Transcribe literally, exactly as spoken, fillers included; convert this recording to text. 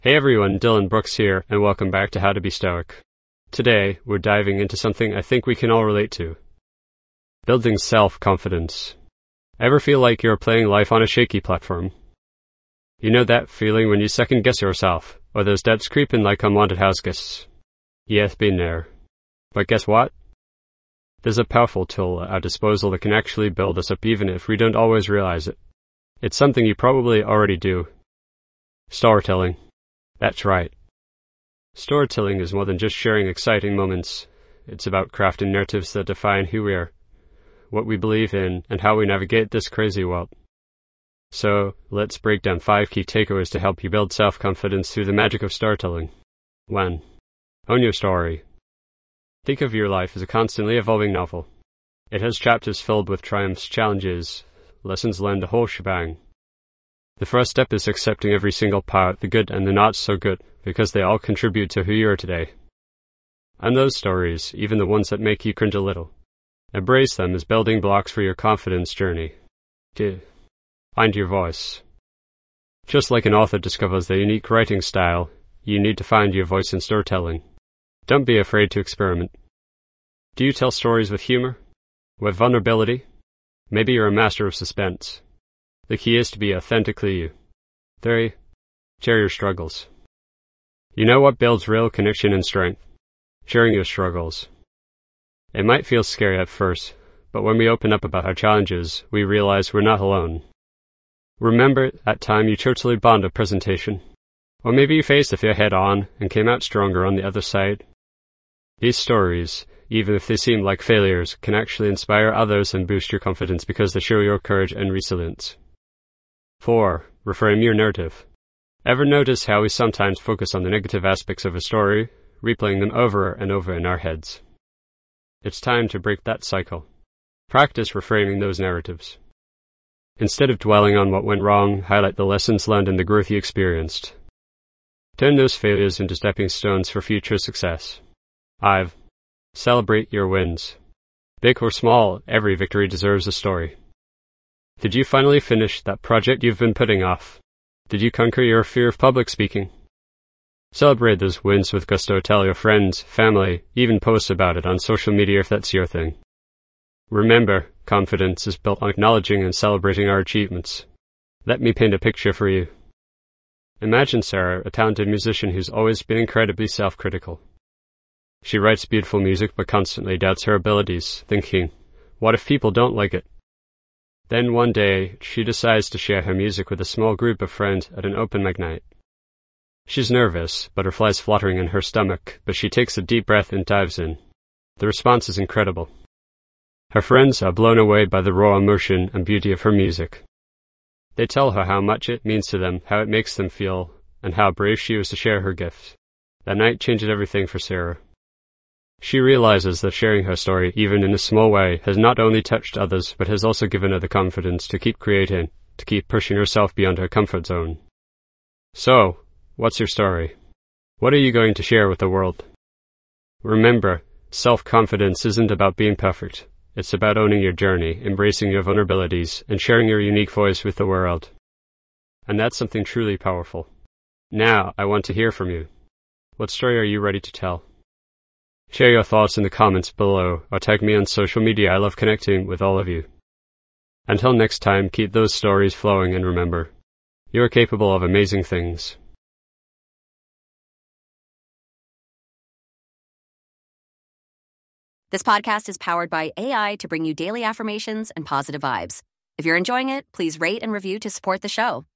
Hey everyone, Dylan Brooks here, and welcome back to How to Be Stoic. Today, we're diving into something I think we can all relate to. Building self-confidence. Ever feel like you're playing life on a shaky platform? You know that feeling when you second-guess yourself, or those doubts creeping like unwanted house guests? Yeah, been there. But guess what? There's a powerful tool at our disposal that can actually build us up even if we don't always realize it. It's something you probably already do. Storytelling. That's right. Storytelling is more than just sharing exciting moments. It's about crafting narratives that define who we are, what we believe in, and how we navigate this crazy world. So, let's break down five key takeaways to help you build self-confidence through the magic of storytelling. one. Own your story. Think of your life as a constantly evolving novel. It has chapters filled with triumphs, challenges, lessons learned, the whole shebang. The first step is accepting every single part, the good and the not so good, because they all contribute to who you are today. And those stories, even the ones that make you cringe a little, embrace them as building blocks for your confidence journey. two. Find your voice. Just like an author discovers their unique writing style, you need to find your voice in storytelling. Don't be afraid to experiment. Do you tell stories with humor? With vulnerability? Maybe you're a master of suspense. The key is to be authentically you. three. Share your struggles. You know what builds real connection and strength? Sharing your struggles. It might feel scary at first, but when we open up about our challenges, we realize we're not alone. Remember that time you totally bombed a presentation? Or maybe you faced a fear head-on and came out stronger on the other side? These stories, even if they seem like failures, can actually inspire others and boost your confidence because they show your courage and resilience. four. Reframe your narrative. Ever notice how we sometimes focus on the negative aspects of a story, replaying them over and over in our heads? It's time to break that cycle. Practice reframing those narratives. Instead of dwelling on what went wrong, highlight the lessons learned and the growth you experienced. Turn those failures into stepping stones for future success. five. Celebrate your wins. Big or small, every victory deserves a story. Did you finally finish that project you've been putting off? Did you conquer your fear of public speaking? Celebrate those wins with gusto. Tell your friends, family, even post about it on social media if that's your thing. Remember, confidence is built on acknowledging and celebrating our achievements. Let me paint a picture for you. Imagine Sarah, a talented musician who's always been incredibly self-critical. She writes beautiful music but constantly doubts her abilities, thinking, what if people don't like it? Then one day, she decides to share her music with a small group of friends at an open mic night. She's nervous, butterflies fluttering in her stomach, but she takes a deep breath and dives in. The response is incredible. Her friends are blown away by the raw emotion and beauty of her music. They tell her how much it means to them, how it makes them feel, and how brave she was to share her gift. That night changed everything for Sarah. She realizes that sharing her story, even in a small way, has not only touched others, but has also given her the confidence to keep creating, to keep pushing herself beyond her comfort zone. So, what's your story? What are you going to share with the world? Remember, self-confidence isn't about being perfect. It's about owning your journey, embracing your vulnerabilities, and sharing your unique voice with the world. And that's something truly powerful. Now, I want to hear from you. What story are you ready to tell? Share your thoughts in the comments below, or tag me on social media. I love connecting with all of you. Until next time, keep those stories flowing and remember, you are capable of amazing things. This podcast is powered by A I to bring you daily affirmations and positive vibes. If you're enjoying it, please rate and review to support the show.